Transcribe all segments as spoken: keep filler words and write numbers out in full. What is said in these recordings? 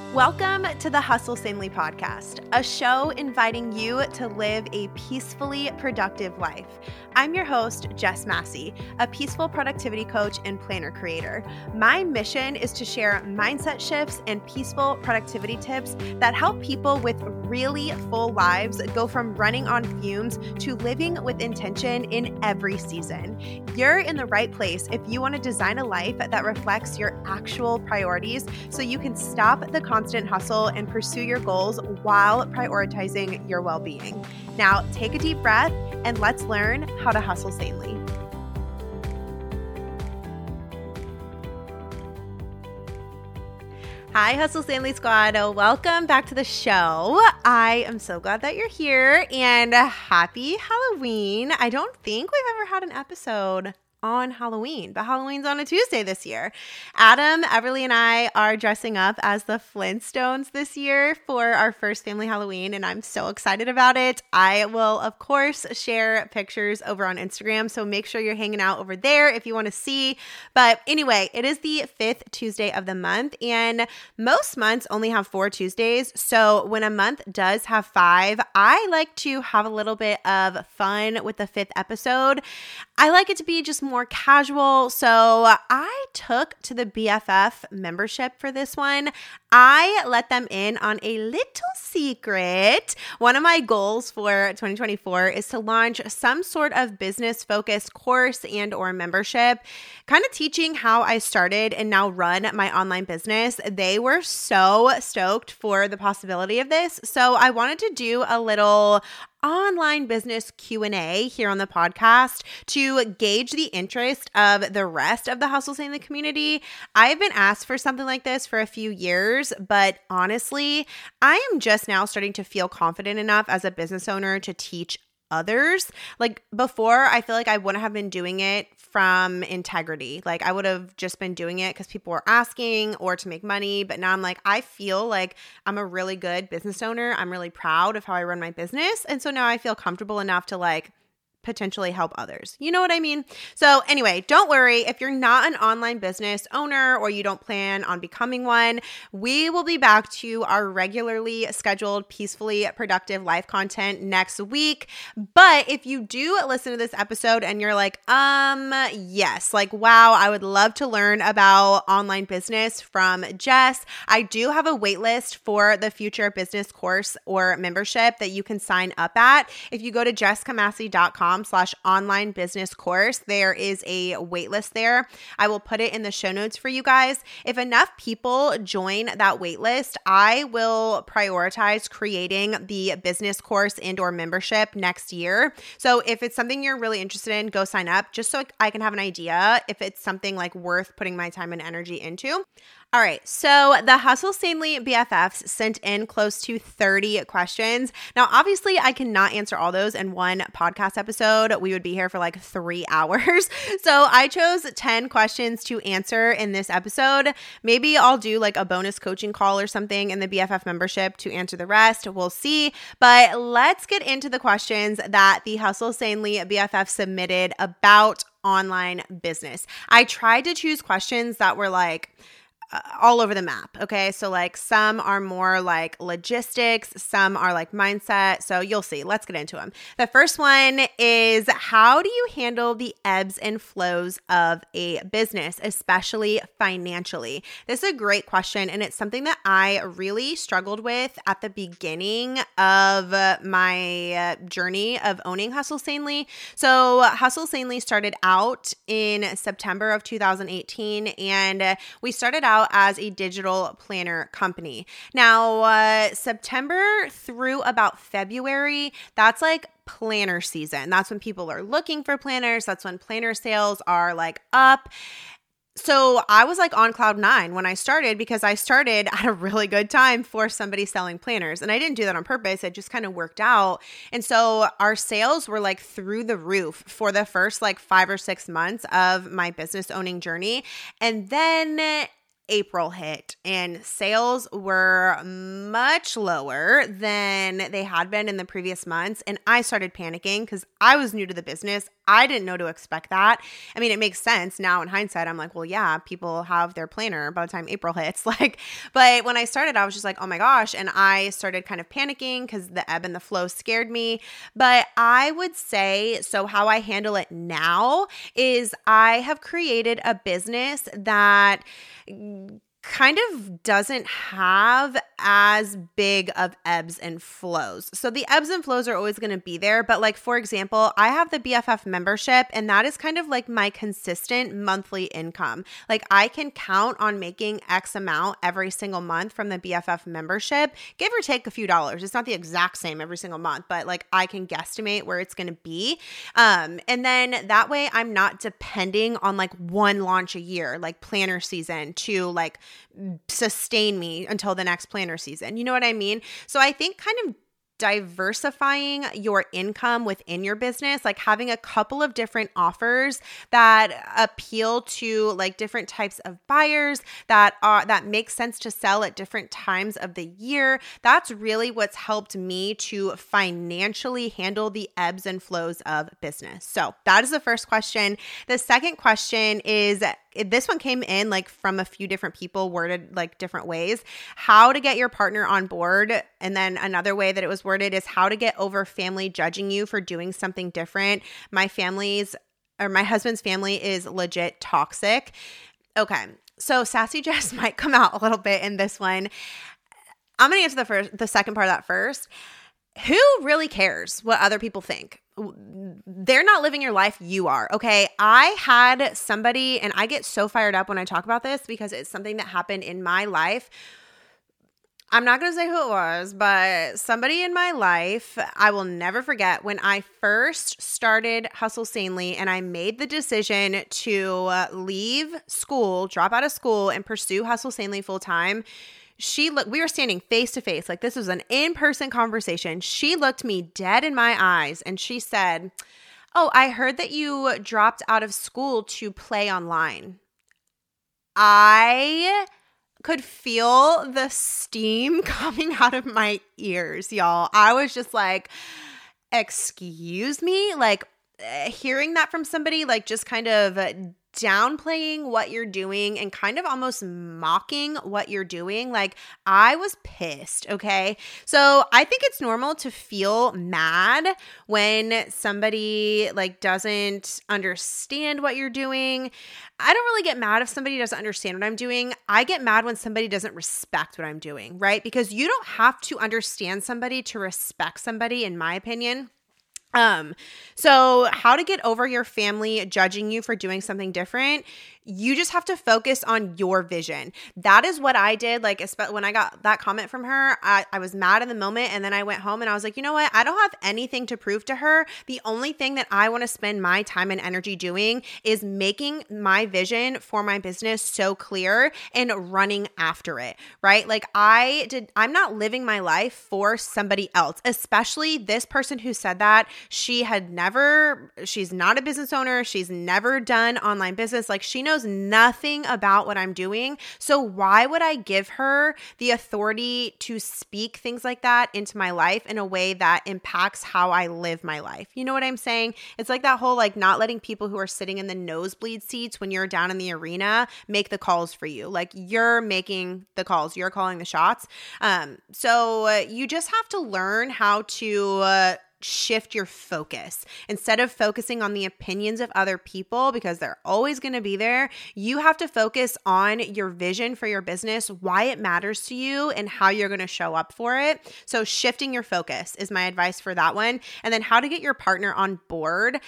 Welcome to the Hustle Sanely podcast, a show inviting you to live a peacefully productive life. I'm your host, Jess Massey, a peaceful productivity coach and planner creator. My mission is to share mindset shifts and peaceful productivity tips that help people with really full lives go from running on fumes to living with intention in every season. You're in the right place if you want to design a life that reflects your actual priorities so you can stop the constant hustle and pursue your goals while prioritizing your well-being. Now, take a deep breath and let's learn how to hustle sanely. Hi, Hustle Sanely Squad. Welcome back to the show. I am so glad that you're here and happy Halloween. I don't think we've ever had an episode on Halloween, but Halloween's on a Tuesday this year. Adam, Everly, and I are dressing up as the Flintstones this year for our first family Halloween, and I'm so excited about it. I will, of course, share pictures over on Instagram, so make sure you're hanging out over there if you want to see. But anyway, it is the fifth Tuesday of the month, and most months only have four Tuesdays, so when a month does have five, I like to have a little bit of fun with the fifth episode. I like it to be just more casual. So I took to the B F F membership for this one. I let them in on a little secret. One of my goals for twenty twenty-four is to launch some sort of business-focused course and or membership, kind of teaching how I started and now run my online business. They were so stoked for the possibility of this. So I wanted to do a little online business Q and A here on the podcast to gauge the interest of the rest of the Hustle Sanely community. I've been asked for something like this for a few years, but honestly, I am just now starting to feel confident enough as a business owner to teach others. Like before, I feel like I wouldn't have been doing it from integrity. Like I would have just been doing it because people were asking or to make money. But now I'm like, I feel like I'm a really good business owner. I'm really proud of how I run my business. And so now I feel comfortable enough to like potentially help others. You know what I mean? So anyway, don't worry. If you're not an online business owner or you don't plan on becoming one, we will be back to our regularly scheduled, peacefully productive life content next week. But if you do listen to this episode and you're like, um, yes, like, wow, I would love to learn about online business from Jess. I do have a wait list for the future business course or membership that you can sign up at. If you go to jessica massey dot com slash online business course. There is a waitlist there. I will put it in the show notes for you guys. If enough people join that waitlist, I will prioritize creating the business course and or membership next year. So if it's something you're really interested in, go sign up just so I can have an idea if it's something like worth putting my time and energy into. All right, so the Hustle Sanely B F Fs sent in close to thirty questions. Now, obviously, I cannot answer all those in one podcast episode. We would be here for like three hours. So I chose ten questions to answer in this episode. Maybe I'll do like a bonus coaching call or something in the B F F membership to answer the rest. We'll see. But let's get into the questions that the Hustle Sanely B F F submitted about online business. I tried to choose questions that were like, Uh, all over the map. Okay. So like some are more like logistics, some are like mindset. So you'll see. Let's get into them. The first one is, how do you handle the ebbs and flows of a business, especially financially? This is a great question. And it's something that I really struggled with at the beginning of my uh, journey of owning Hustle Sanely. So Hustle Sanely started out in September of two thousand eighteen, and uh, we started out as a digital planner company. Now, uh, September through about February, that's like planner season. That's when people are looking for planners. That's when planner sales are like up. So I was like on cloud nine when I started, because I started at a really good time for somebody selling planners. And I didn't do that on purpose. It just kind of worked out. And so our sales were like through the roof for the first like five or six months of my business owning journey. And then April hit and sales were much lower than they had been in the previous months. And I started panicking because I was new to the business. I didn't know to expect that. I mean, it makes sense now in hindsight. I'm like, well, yeah, people have their planner by the time April hits. Like, but when I started, I was just like, oh my gosh. And I started kind of panicking because the ebb and the flow scared me. But I would say, so how I handle it now is I have created a business that kind of doesn't have as big of ebbs and flows. So the ebbs and flows are always going to be there. But like, for example, I have the B F F membership, and that is kind of like my consistent monthly income. Like I can count on making X amount every single month from the B F F membership, give or take a few dollars. It's not the exact same every single month, but like I can guesstimate where it's going to be. Um, and then that way I'm not depending on like one launch a year, like planner season, to like sustain me until the next planner season. You know what I mean? So I think kind of diversifying your income within your business, like having a couple of different offers that appeal to like different types of buyers that are that make sense to sell at different times of the year. That's really what's helped me to financially handle the ebbs and flows of business. So that is the first question. The second question is, this one came in like from a few different people, worded like different ways. How to get your partner on board. And then another way that it was worded is how to get over family judging you for doing something different. My family's or my husband's family is legit toxic. Okay. So Sassy Jess might come out a little bit in this one. I'm going to answer the first, the second part of that first. Who really cares what other people think? They're not living your life. You are. Okay. I had somebody, and I get so fired up when I talk about this because it's something that happened in my life. I'm not going to say who it was, but somebody in my life, I will never forget when I first started Hustle Sanely and I made the decision to leave school, drop out of school, and pursue Hustle Sanely full time. She looked, we were standing face to face, like this was an in-person conversation. She looked me dead in my eyes and she said, "Oh, I heard that you dropped out of school to play online." I could feel the steam coming out of my ears, y'all. I was just like, excuse me? Like hearing that from somebody, like just kind of downplaying what you're doing and kind of almost mocking what you're doing. Like I was pissed. Okay. So I think it's normal to feel mad when somebody like doesn't understand what you're doing. I don't really get mad if somebody doesn't understand what I'm doing. I get mad when somebody doesn't respect what I'm doing, right? Because you don't have to understand somebody to respect somebody, in my opinion. Um, so how to get over your family judging you for doing something different. You just have to focus on your vision. That is what I did. Like when I got that comment from her, I, I was mad in the moment. And then I went home and I was like, you know what? I don't have anything to prove to her. The only thing that I want to spend my time and energy doing is making my vision for my business so clear and running after it, right? Like I did, I'm not living my life for somebody else, especially this person who said that. She had never, she's not a business owner. She's never done online business. Like she knows nothing about what I'm doing. So why would I give her the authority to speak things like that into my life in a way that impacts how I live my life? You know what I'm saying? It's like that whole like not letting people who are sitting in the nosebleed seats when you're down in the arena make the calls for you. Like you're making the calls, you're calling the shots. Um, so uh, you just have to learn how to uh, shift your focus. Instead of focusing on the opinions of other people, because they're always going to be there, you have to focus on your vision for your business, why it matters to you, and how you're going to show up for it. So shifting your focus is my advice for that one. And then how to get your partner on board.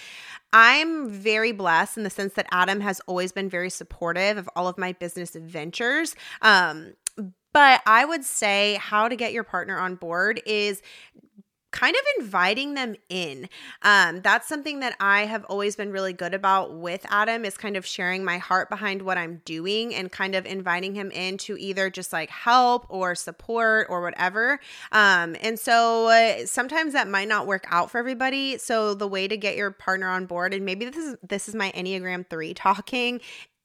I'm very blessed in the sense that Adam has always been very supportive of all of my business ventures. Um, but I would say how to get your partner on board is kind of inviting them in. Um, that's something that I have always been really good about with Adam, is kind of sharing my heart behind what I'm doing and kind of inviting him in to either just like help or support or whatever. Um, and so uh, sometimes that might not work out for everybody. So the way to get your partner on board, and maybe this is, this is my Enneagram three talking,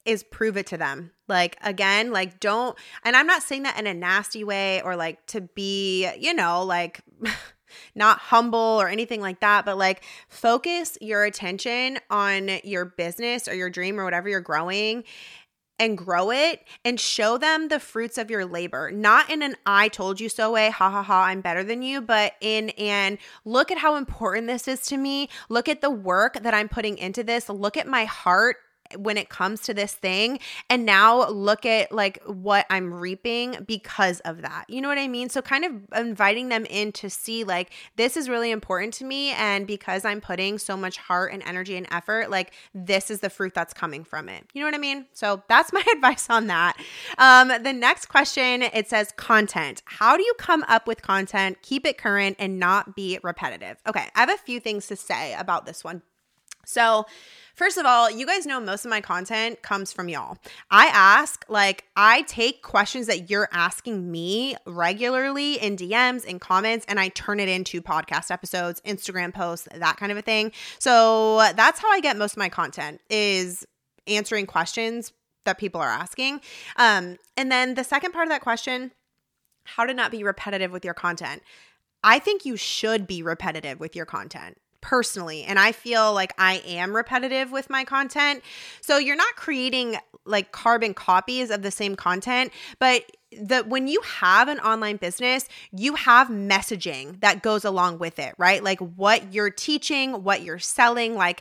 is prove it to them. Like, again, like don't, and I'm not saying that in a nasty way or like to be, you know, like not humble or anything like that, but like focus your attention on your business or your dream or whatever you're growing and grow it and show them the fruits of your labor, not in an I told you so way, ha ha ha, I'm better than you, but in an look at how important this is to me. Look at the work that I'm putting into this. Look at my heart when it comes to this thing. And now look at like what I'm reaping because of that. You know what I mean? So kind of inviting them in to see like, this is really important to me. And because I'm putting so much heart and energy and effort, like this is the fruit that's coming from it. You know what I mean? So that's my advice on that. Um, the next question, it says content. How do you come up with content, keep it current and not be repetitive? Okay. I have a few things to say about this one. So first of all, you guys know most of my content comes from y'all. I ask, like, I take questions that you're asking me regularly in D Ms, in comments, and I turn it into podcast episodes, Instagram posts, that kind of a thing. So that's how I get most of my content, is answering questions that people are asking. Um, and then the second part of that question, how to not be repetitive with your content. I think you should be repetitive with your content. Personally. And I feel like I am repetitive with my content. So you're not creating like carbon copies of the same content, but the when you have an online business, you have messaging that goes along with it, right? Like what you're teaching, what you're selling, like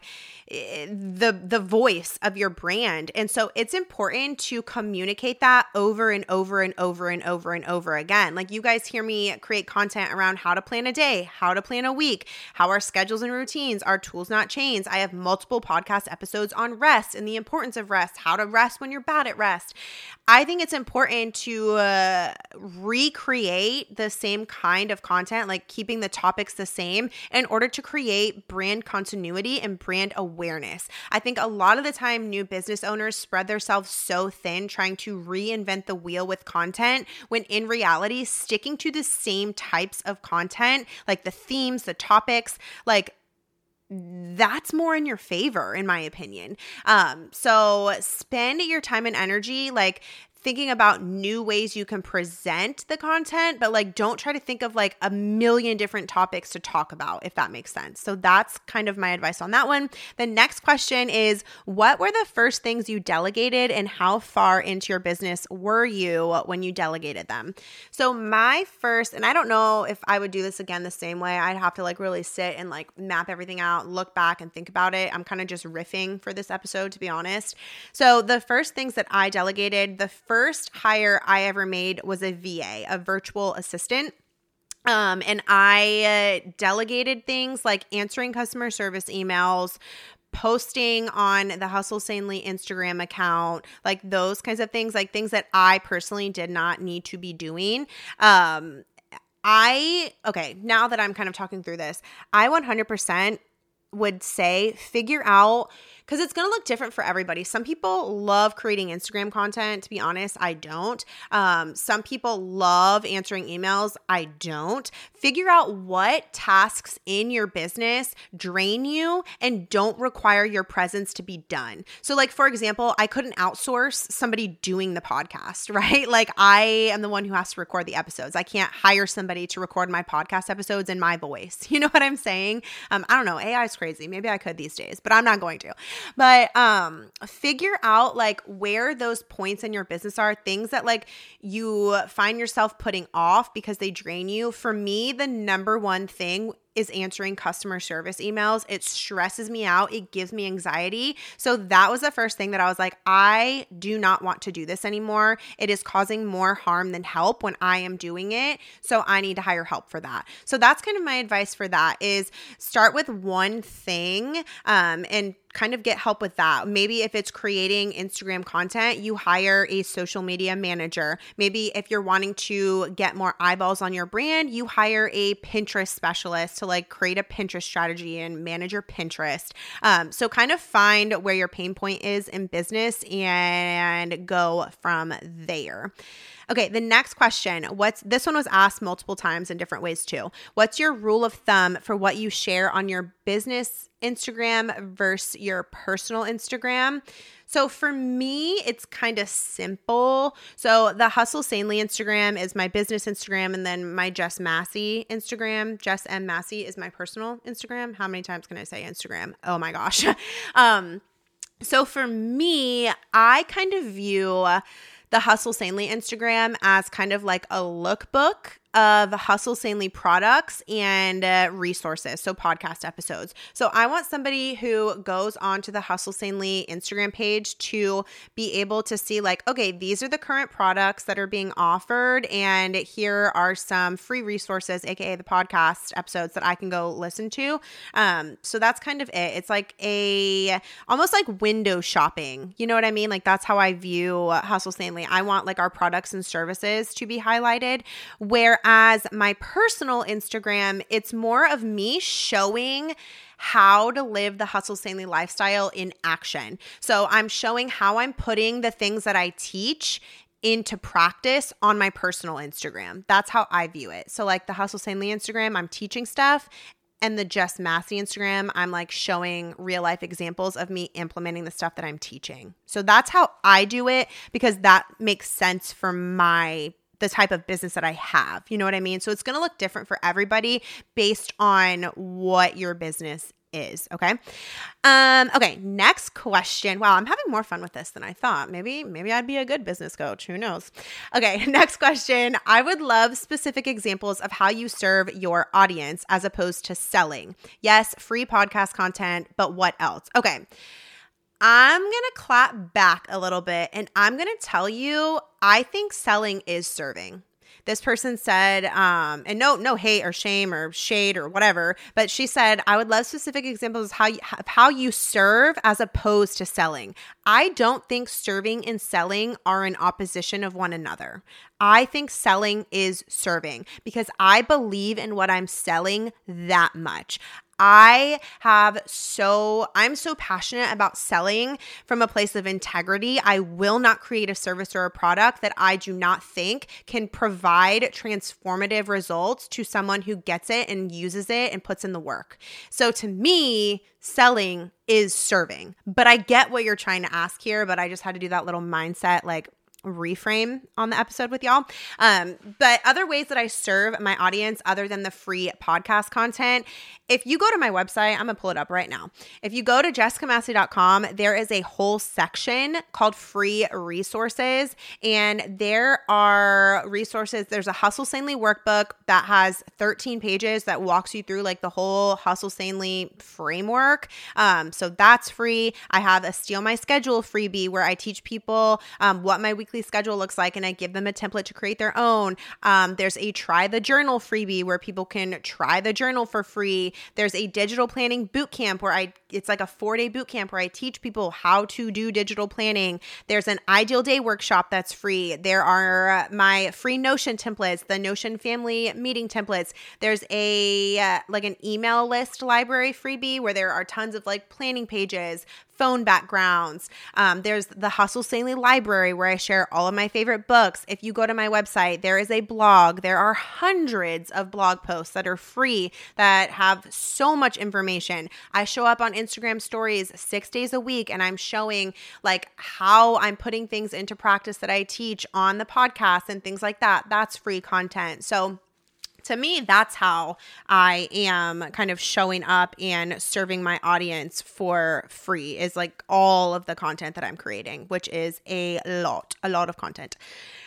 the the voice of your brand. And so it's important to communicate that over and over and over and over and over again. Like you guys hear me create content around how to plan a day, how to plan a week, how our schedules and routines are tools, not chains. I have multiple podcast episodes on rest and the importance of rest, how to rest when you're bad at rest. I think it's important to uh, recreate the same kind of content, like keeping the topics the same in order to create brand continuity and brand awareness. I think a lot of the time new business owners spread themselves so thin trying to reinvent the wheel with content when in reality, sticking to the same types of content, like the themes, the topics, like that's more in your favor, in my opinion. Um, so spend your time and energy, like thinking about new ways you can present the content, but like don't try to think of like a million different topics to talk about, if that makes sense. So that's kind of my advice on that one. The next question is, what were the first things you delegated and how far into your business were you when you delegated them? So my first, and I don't know if I would do this again the same way. I'd have to like really sit and like map everything out, look back and think about it. I'm kind of just riffing for this episode, to be honest. So the first things that I delegated, the first First hire I ever made was a V A, a virtual assistant. Um, and I uh, delegated things like answering customer service emails, posting on the Hustle Sanely Instagram account, like those kinds of things, like things that I personally did not need to be doing. Um, I, okay, now that I'm kind of talking through this, I one hundred percent would say figure out, because it's going to look different for everybody. Some people love creating Instagram content. To be honest, I don't. Um, some people love answering emails. I don't. Figure out what tasks in your business drain you and don't require your presence to be done. So like, for example, I couldn't outsource somebody doing the podcast, right? Like I am the one who has to record the episodes. I can't hire somebody to record my podcast episodes in my voice. You know what I'm saying? Um, I don't know. A I is crazy. Maybe I could these days, but I'm not going to. But um, figure out like where those points in your business are, things that like you find yourself putting off because they drain you. For me, the number one thing is answering customer service emails. It stresses me out. It gives me anxiety. So that was the first thing that I was like, I do not want to do this anymore. It is causing more harm than help when I am doing it. So I need to hire help for that. So that's kind of my advice for that, is start with one thing um, and kind of get help with that. Maybe if it's creating Instagram content, you hire a social media manager. Maybe if you're wanting to get more eyeballs on your brand, you hire a Pinterest specialist to like create a Pinterest strategy and manage your Pinterest. Um, so kind of find where your pain point is in business and go from there. Okay, the next question. What's this one was asked multiple times in different ways too. What's your rule of thumb for what you share on your business Instagram versus your personal Instagram? So for me, it's kind of simple. So the Hustle Sanely Instagram is my business Instagram, and then my Jess Massey Instagram, Jess M Massey, is my personal Instagram. How many times can I say Instagram? Oh my gosh. um, so for me, I kind of view the Hustle Sanely Instagram as kind of like a lookbook of Hustle Sanely products and uh, resources, so podcast episodes. So I want somebody who goes onto the Hustle Sanely Instagram page to be able to see like, okay, these are the current products that are being offered, and here are some free resources, aka the podcast episodes that I can go listen to. Um, so that's kind of it. It's like a almost like window shopping. You know what I mean? Like that's how I view Hustle Sanely. I want like our products and services to be highlighted, where as my personal Instagram, it's more of me showing how to live the Hustle Sanely lifestyle in action. So I'm showing how I'm putting the things that I teach into practice on my personal Instagram. That's how I view it. So like the Hustle Sanely Instagram, I'm teaching stuff. And the Jess Massey Instagram, I'm like showing real life examples of me implementing the stuff that I'm teaching. So that's how I do it, because that makes sense for my the type of business that I have. You know what I mean? So it's going to look different for everybody based on what your business is. Okay. Um, okay. Next question. Wow. I'm having more fun with this than I thought. Maybe, maybe I'd be a good business coach. Who knows? Okay. Next question. I would love specific examples of how you serve your audience as opposed to selling. Yes, free podcast content, but what else? Okay. I'm going to clap back a little bit, and I'm going to tell you, I think selling is serving. This person said, um, and no, no hate or shame or shade or whatever, but she said, I would love specific examples of how you, of how you serve as opposed to selling. I don't think serving and selling are in opposition of one another. I think selling is serving because I believe in what I'm selling that much. I have so, I'm so passionate about selling from a place of integrity. I will not create a service or a product that I do not think can provide transformative results to someone who gets it and uses it and puts in the work. So to me, selling is serving. But I get what you're trying to ask here, but I just had to do that little mindset like reframe on the episode with y'all. Um, but other ways that I serve my audience other than the free podcast content, if you go to my website, I'm gonna pull it up right now. If you go to jessica massey dot com, there is a whole section called free resources, and there are resources. There's a Hustle Sanely workbook that has thirteen pages that walks you through like the whole Hustle Sanely framework. Um, so that's free. I have a Steal My Schedule freebie where I teach people um, what my weekly schedule looks like, and I give them a template to create their own. Um, there's a Try the Journal freebie where people can try the journal for free. There's a digital planning bootcamp where I, it's like a four day bootcamp where I teach people how to do digital planning. There's an Ideal Day workshop that's free. There are my free Notion templates, the Notion family meeting templates. There's a, uh, like an email list library freebie where there are tons of like planning pages, phone backgrounds. Um, there's the Hustle Sanely library where I share all of my favorite books. If you go to my website, there is a blog. There are hundreds of blog posts that are free that have so much information. I show up on Instagram stories six days a week, and I'm showing like how I'm putting things into practice that I teach on the podcast and things like that. That's free content. So to me, that's how I am kind of showing up and serving my audience for free, is like all of the content that I'm creating, which is a lot, a lot of content.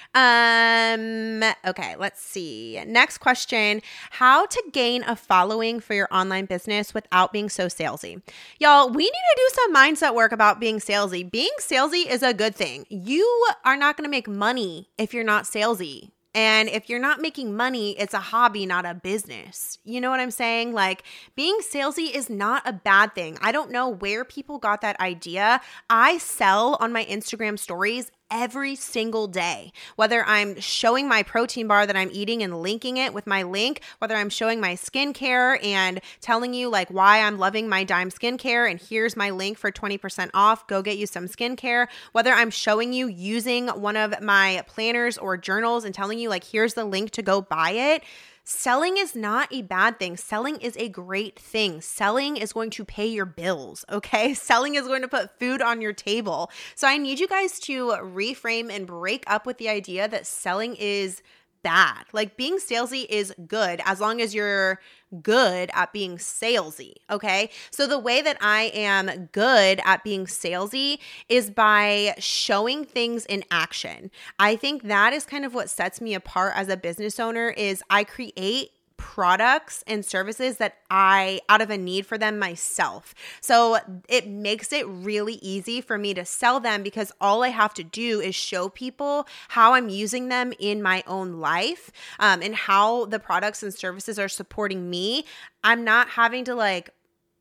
Um, okay, let's see. Next question. How to gain a following for your online business without being so salesy. Y'all, we need to do some mindset work about being salesy. Being salesy is a good thing. You are not going to make money if you're not salesy. And if you're not making money, it's a hobby, not a business. You know what I'm saying? Like, being salesy is not a bad thing. I don't know where people got that idea. I sell on my Instagram stories every single day, whether I'm showing my protein bar that I'm eating and linking it with my link, whether I'm showing my skincare and telling you like why I'm loving my Dime skincare and here's my link for twenty percent off, go get you some skincare, whether I'm showing you using one of my planners or journals and telling you like here's the link to go buy it. Selling is not a bad thing. Selling is a great thing. Selling is going to pay your bills, okay? Selling is going to put food on your table. So I need you guys to reframe and break up with the idea that selling is bad. Like being salesy is good as long as you're good at being salesy, okay? So the way that I am good at being salesy is by showing things in action. I think that is kind of what sets me apart as a business owner is I create products and services that I, out of a need for them myself. So it makes it really easy for me to sell them because all I have to do is show people how I'm using them in my own life um, and how the products and services are supporting me. I'm not having to like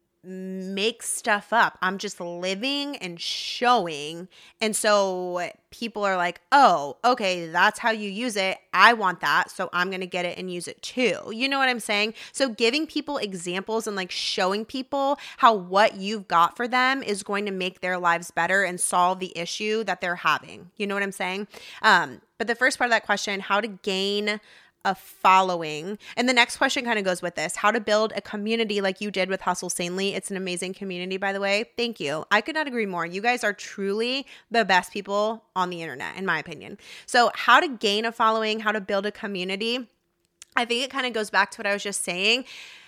make stuff up. I'm just living and showing. And so people are like, oh, okay, that's how you use it. I want that. So I'm going to get it and use it too. You know what I'm saying? So giving people examples and like showing people how what you've got for them is going to make their lives better and solve the issue that they're having. You know what I'm saying? Um, but the first part of that question, how to gain a following. And the next question kind of goes with this, how to build a community like you did with Hustle Sanely. It's an amazing community, by the way. Thank you. I could not agree more. You guys are truly the best people on the internet, in my opinion. So how to gain a following, how to build a community. I think it kind of goes back to what I was just saying.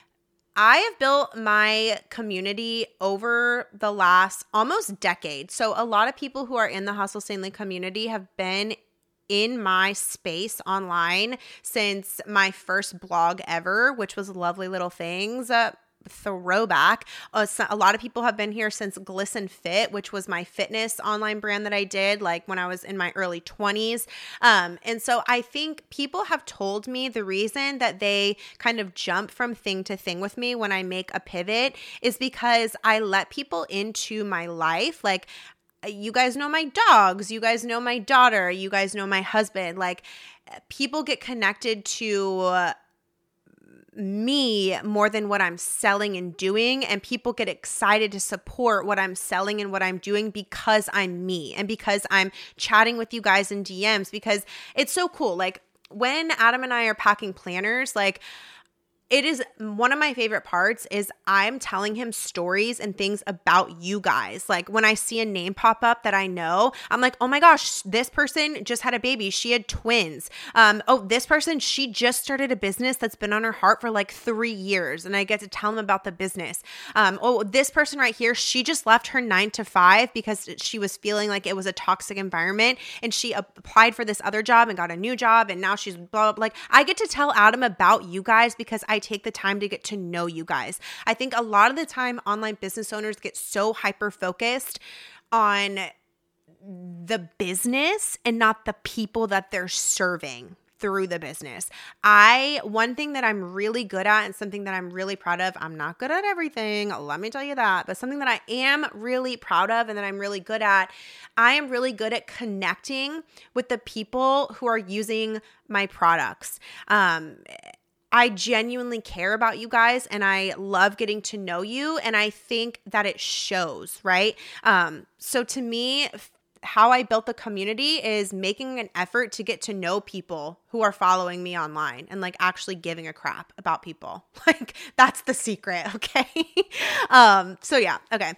I have built my community over the last almost decade. So a lot of people who are in the Hustle Sanely community have been in my space online since my first blog ever, which was Lovely Little Things. Uh, throwback. Uh, so a lot of people have been here since Glisten Fit, which was my fitness online brand that I did like when I was in my early twenties. Um, and so I think people have told me the reason that they kind of jump from thing to thing with me when I make a pivot is because I let people into my life. Like, you guys know my dogs, you guys know my daughter, you guys know my husband. Like, people get connected to uh, me more than what I'm selling and doing, and people get excited to support what I'm selling and what I'm doing because I'm me and because I'm chatting with you guys in D Ms, because it's so cool. Like, when Adam and I are packing planners, like, it is one of my favorite parts is I'm telling him stories and things about you guys. Like, when I see a name pop up that I know, I'm like, oh my gosh, this person just had a baby. She had twins. Um, oh, this person, she just started a business that's been on her heart for like three years. And I get to tell them about the business. Um, oh, this person right here, she just left her nine to five because she was feeling like it was a toxic environment. And she applied for this other job and got a new job. And now she's blah, blah, blah. Like, I get to tell Adam about you guys because I take the time to get to know you guys. I think a lot of the time online business owners get so hyper focused on the business and not the people that they're serving through the business. I, one thing that I'm really good at and something that I'm really proud of, I'm not good at everything, let me tell you that, but something that I am really proud of and that I'm really good at, I am really good at connecting with the people who are using my products. Um, I genuinely care about you guys and I love getting to know you, and I think that it shows, right? Um, so to me, f- how I built the community is making an effort to get to know people who are following me online and like actually giving a crap about people. Like, that's the secret, okay? um, so yeah, okay.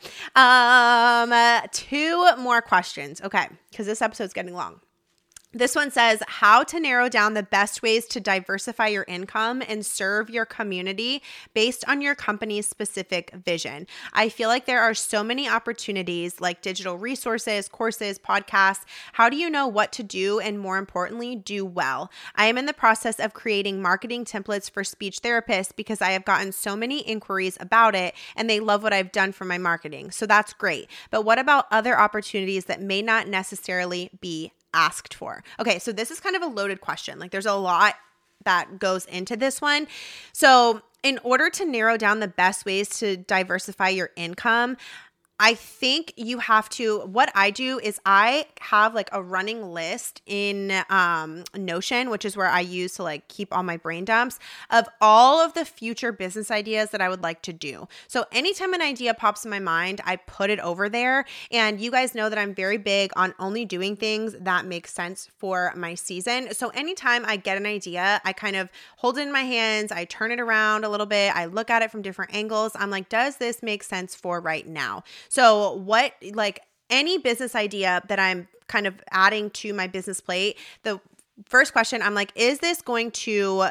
Um, uh, two more questions, okay, because this episode's getting long. This one says, how to narrow down the best ways to diversify your income and serve your community based on your company's specific vision. I feel like there are so many opportunities like digital resources, courses, podcasts. How do you know what to do and, more importantly, do well? I am in the process of creating marketing templates for speech therapists because I have gotten so many inquiries about it and they love what I've done for my marketing. So that's great. But what about other opportunities that may not necessarily be asked for? Okay, so this is kind of a loaded question. Like, there's a lot that goes into this one. So in order to narrow down the best ways to diversify your income, I think you have to, what I do is I have like a running list in um, Notion, which is where I use to like keep all my brain dumps of all of the future business ideas that I would like to do. So anytime an idea pops in my mind, I put it over there. And you guys know that I'm very big on only doing things that make sense for my season. So anytime I get an idea, I kind of hold it in my hands, I turn it around a little bit, I look at it from different angles. I'm like, does this make sense for right now? So what, like any business idea that I'm kind of adding to my business plate, the first question, I'm like, is this going to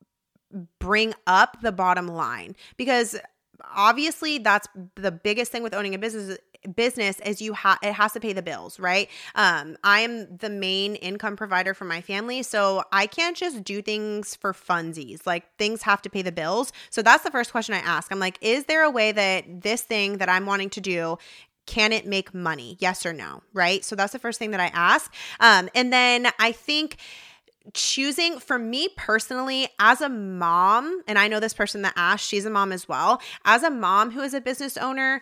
bring up the bottom line? Because obviously that's the biggest thing with owning a business business is you have it has to pay the bills, right? Um, I am the main income provider for my family, so I can't just do things for funsies. Like things have to pay the bills. So that's the first question I ask. I'm like, is there a way that this thing that I'm wanting to do, can it make money? Yes or no, right? So that's the first thing that I ask. Um, and then I think choosing, for me personally, as a mom, and I know this person that asked, she's a mom as well. As a mom who is a business owner,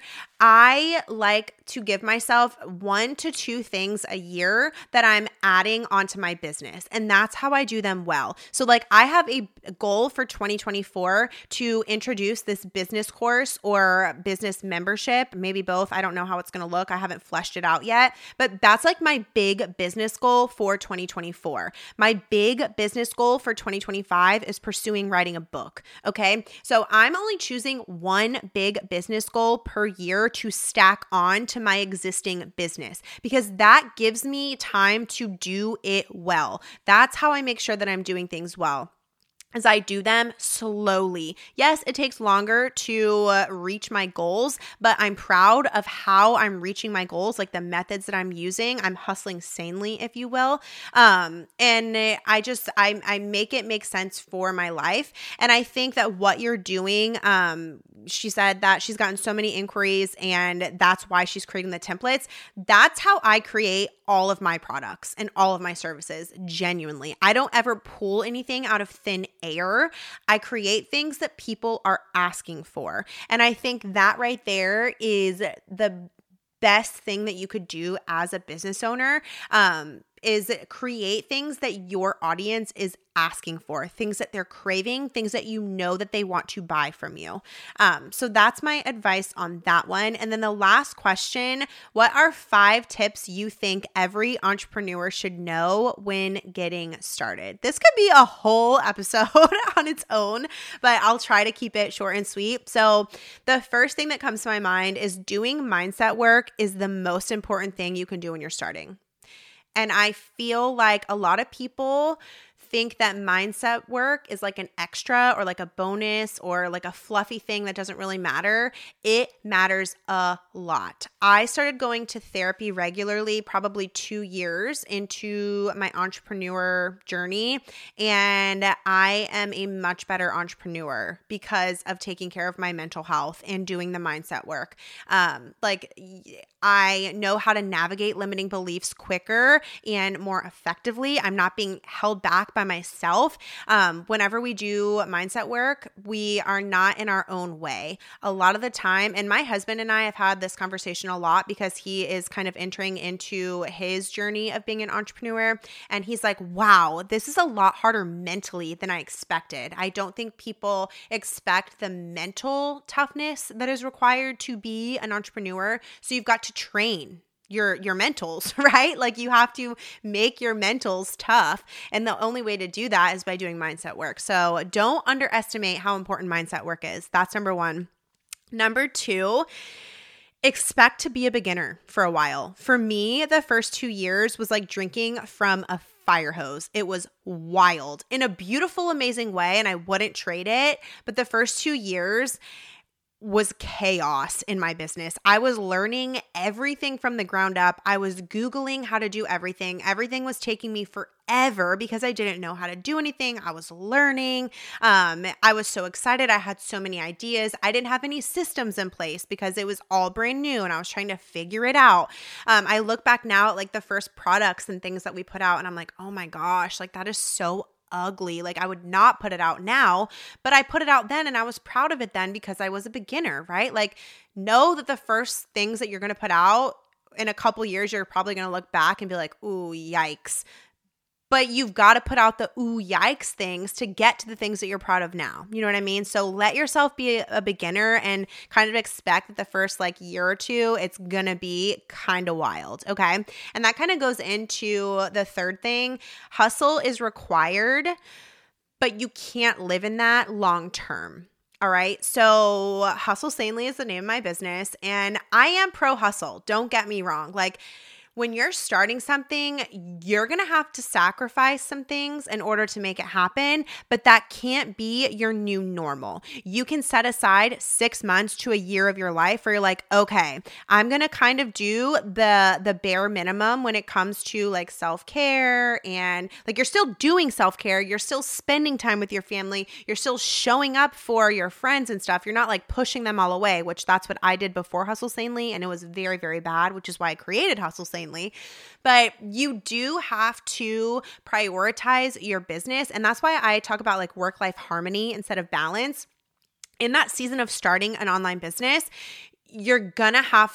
I like to give myself one to two things a year that I'm adding onto my business. And that's how I do them well. So like I have a goal for twenty twenty-four to introduce this business course or business membership, maybe both. I don't know how it's going to look. I haven't fleshed it out yet, but that's like my big business goal for twenty twenty-four. My big business goal for twenty twenty-five is pursuing writing a book. Okay. So I'm only choosing one big business goal per year to stack on to my existing business because that gives me time to do it well. That's how I make sure that I'm doing things well. As I do them slowly. Yes, it takes longer to uh, reach my goals, but I'm proud of how I'm reaching my goals, like the methods that I'm using. I'm hustling sanely, if you will. Um, and I just, I, I make it make sense for my life. And I think that what you're doing, um, she said that she's gotten so many inquiries and that's why she's creating the templates. That's how I create all of my products and all of my services, genuinely. I don't ever pull anything out of thin air. I create things that people are asking for. And I think that right there is the best thing that you could do as a business owner, um, is create things that your audience is asking for, things that they're craving, things that you know that they want to buy from you. Um, so that's my advice on that one. And then the last question, what are five tips you think every entrepreneur should know when getting started? This could be a whole episode on its own, but I'll try to keep it short and sweet. So the first thing that comes to my mind is doing mindset work is the most important thing you can do when you're starting. And I feel like a lot of people think that mindset work is like an extra or like a bonus or like a fluffy thing that doesn't really matter. It matters a lot. I started going to therapy regularly probably two years into my entrepreneur journey, and I am a much better entrepreneur because of taking care of my mental health and doing the mindset work. Um, like I know how to navigate limiting beliefs quicker and more effectively. I'm not being held back by myself. Um, whenever we do mindset work, we are not in our own way a lot of the time. And my husband and I have had this conversation a lot because he is kind of entering into his journey of being an entrepreneur. And he's like, wow, this is a lot harder mentally than I expected. I don't think people expect the mental toughness that is required to be an entrepreneur. So you've got to train your your mentals, right? Like you have to make your mentals tough. And the only way to do that is by doing mindset work. So don't underestimate how important mindset work is. That's number one. Number two, expect to be a beginner for a while. For me, the first two years was like drinking from a fire hose. It was wild in a beautiful, amazing way, and I wouldn't trade it. But the first two years was chaos in my business. I was learning everything from the ground up. I was Googling how to do everything. Everything was taking me forever because I didn't know how to do anything. I was learning. Um, I was so excited. I had so many ideas. I didn't have any systems in place because it was all brand new and I was trying to figure it out. Um, I look back now at like the first products and things that we put out and I'm like, oh my gosh, like that is so ugly. Like I would not put it out now, but I put it out then and I was proud of it then because I was a beginner, right? Like know that the first things that you're going to put out in a couple years, you're probably going to look back and be like, ooh, yikes. But you've got to put out the ooh, yikes things to get to the things that you're proud of now. You know what I mean? So let yourself be a beginner and kind of expect that the first like year or two, it's going to be kind of wild. Okay. And that kind of goes into the third thing. Hustle is required, but you can't live in that long term. All right. So Hustle Sanely is the name of my business and I am pro hustle. Don't get me wrong. Like, when you're starting something, you're going to have to sacrifice some things in order to make it happen, but that can't be your new normal. You can set aside six months to a year of your life where you're like, okay, I'm going to kind of do the the bare minimum when it comes to like self-care and like you're still doing self-care, you're still spending time with your family, you're still showing up for your friends and stuff. You're not like pushing them all away, which that's what I did before Hustle Sanely and it was very, very bad, which is why I created Hustle Sanely. But you do have to prioritize your business. And that's why I talk about like work-life harmony instead of balance. In that season of starting an online business, you're going to have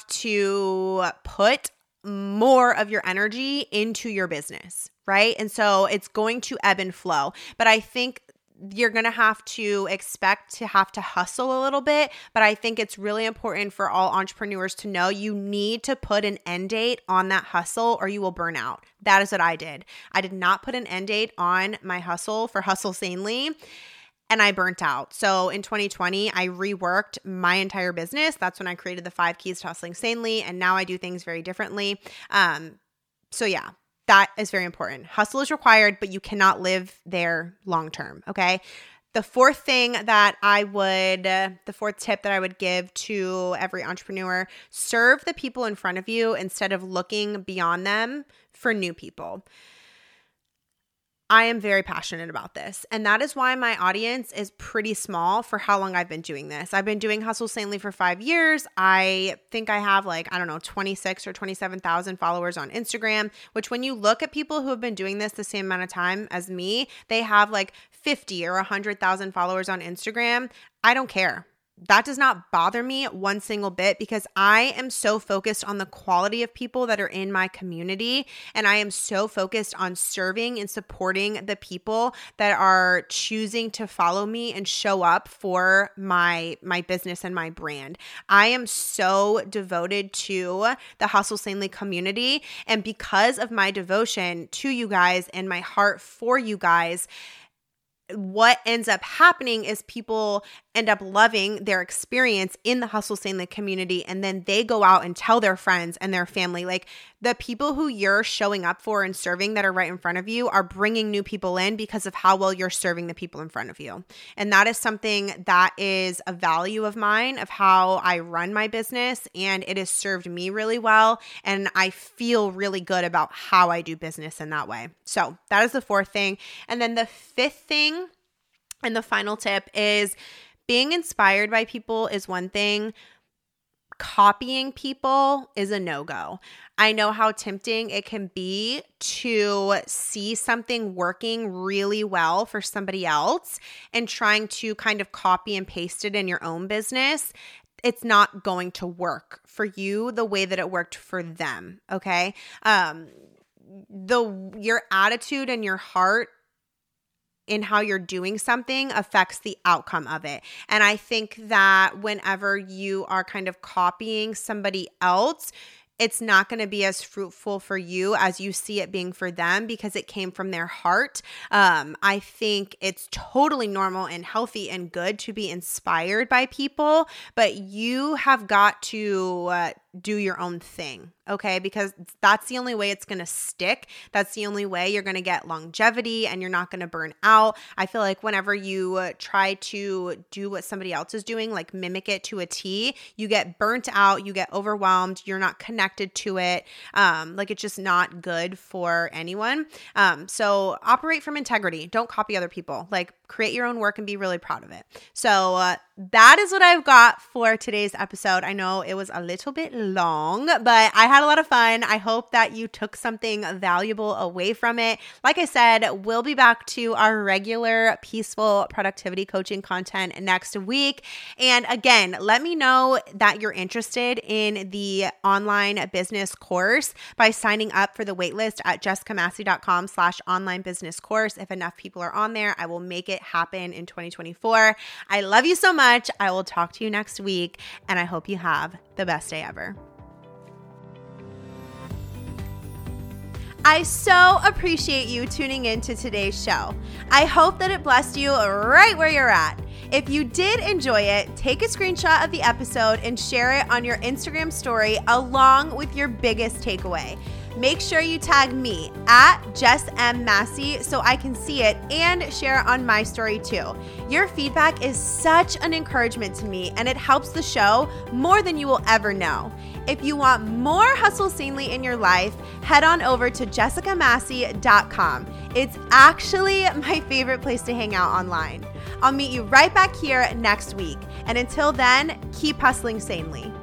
to put more of your energy into your business, right? And so it's going to ebb and flow. But I think you're going to have to expect to have to hustle a little bit, but I think it's really important for all entrepreneurs to know you need to put an end date on that hustle or you will burn out. That is what I did. I did not put an end date on my hustle for Hustle Sanely and I burnt out. So in twenty twenty, I reworked my entire business. That's when I created the five keys to hustling sanely and now I do things very differently. Um, so yeah. That is very important. Hustle is required, but you cannot live there long term, okay? The fourth thing that I would, uh, the fourth tip that I would give to every entrepreneur, serve the people in front of you instead of looking beyond them for new people. I am very passionate about this. And that is why my audience is pretty small for how long I've been doing this. I've been doing Hustle Sanely for five years. I think I have like, I don't know, twenty-six or twenty-seven thousand followers on Instagram, which when you look at people who have been doing this the same amount of time as me, they have like fifty or one hundred thousand followers on Instagram. I don't care. That does not bother me one single bit because I am so focused on the quality of people that are in my community and I am so focused on serving and supporting the people that are choosing to follow me and show up for my my business and my brand. I am so devoted to the Hustle Sanely community and because of my devotion to you guys and my heart for you guys, what ends up happening is people end up loving their experience in the Hustle Sanely community and then they go out and tell their friends and their family. Like the people who you're showing up for and serving that are right in front of you are bringing new people in because of how well you're serving the people in front of you. And that is something that is a value of mine of how I run my business and it has served me really well and I feel really good about how I do business in that way. So that is the fourth thing. And then the fifth thing and the final tip is being inspired by people is one thing. Copying people is a no-go. I know how tempting it can be to see something working really well for somebody else and trying to kind of copy and paste it in your own business. It's not going to work for you the way that it worked for them, okay? Um, the your attitude and your heart in how you're doing something affects the outcome of it. And I think that whenever you are kind of copying somebody else, it's not going to be as fruitful for you as you see it being for them because it came from their heart. Um, I think it's totally normal and healthy and good to be inspired by people, but you have got to uh, do your own thing, okay? Because that's the only way it's going to stick. That's the only way you're going to get longevity and you're not going to burn out. I feel like whenever you uh, try to do what somebody else is doing, like mimic it to a T, you get burnt out, you get overwhelmed, you're not connected to it. Um, like it's just not good for anyone. Um, so operate from integrity. Don't copy other people. Like create your own work and be really proud of it. So uh, that is what I've got for today's episode. I know it was a little bit long, but I had a lot of fun. I hope that you took something valuable away from it. Like I said, we'll be back to our regular peaceful productivity coaching content next week. And again, let me know that you're interested in the online business course by signing up for the waitlist at jessicamassey.com slash online business course. If enough people are on there, I will make it happen in twenty twenty-four. I love you so much. I will talk to you next week, and I hope you have the best day ever. I so appreciate you tuning in to today's show. I hope that it blessed you right where you're at. If you did enjoy it, take a screenshot of the episode and share it on your Instagram story along with your biggest takeaway. Make sure you tag me at Jess M. Massey so I can see it and share it on my story too. Your feedback is such an encouragement to me, and it helps the show more than you will ever know. If you want more Hustle Sanely in your life, head on over to jessica massey dot com. It's actually my favorite place to hang out online. I'll meet you right back here next week. And until then, keep hustling sanely.